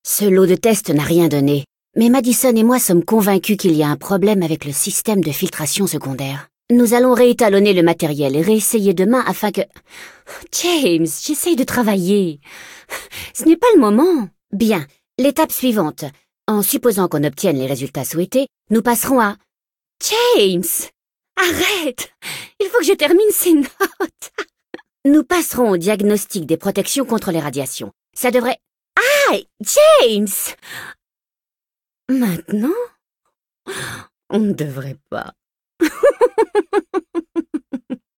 Ce lot de tests n'a rien donné, mais Madison et moi sommes convaincus qu'il y a un problème avec le système de filtration secondaire. Nous allons réétalonner le matériel et réessayer demain afin que... James, j'essaye de travailler. Ce n'est pas le moment. Bien, l'étape suivante. En supposant qu'on obtienne les résultats souhaités, nous passerons à... James! Arrête! Il faut que je termine ces notes. Nous passerons au diagnostic des protections contre les radiations. Ça devrait... Ah! James! Maintenant? On ne devrait pas.